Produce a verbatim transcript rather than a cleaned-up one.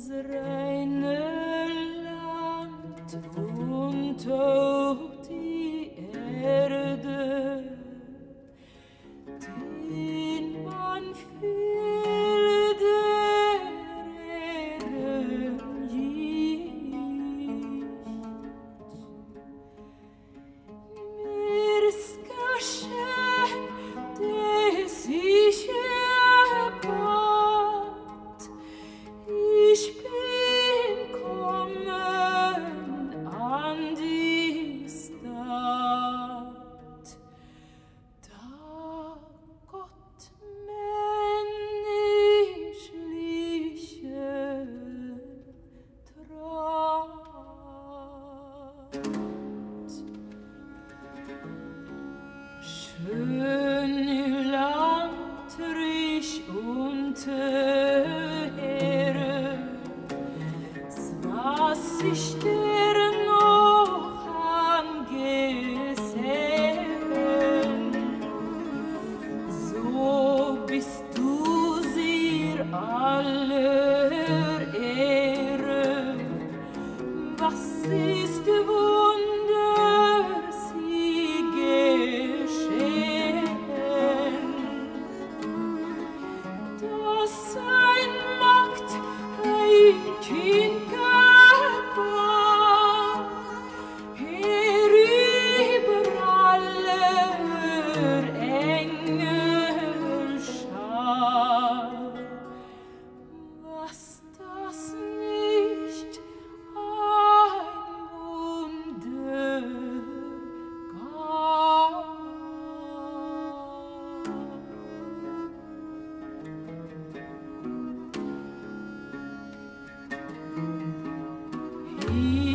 reine Land und auch die Erde, den man viel der Ehren gibt. Mir's geschenkt, des ich erbat, ich bin kommen an die Stadt, da Gott menschliche trat. Schöne Land, reich und Ehre, was ich dir noch angesehen, so bist du sehr aller Ehre. Was ist Wunder sie geschehen, dass ein Magd ein Kind gebar, herüber aller Engelschar. Was das nicht ein Wunder gar. He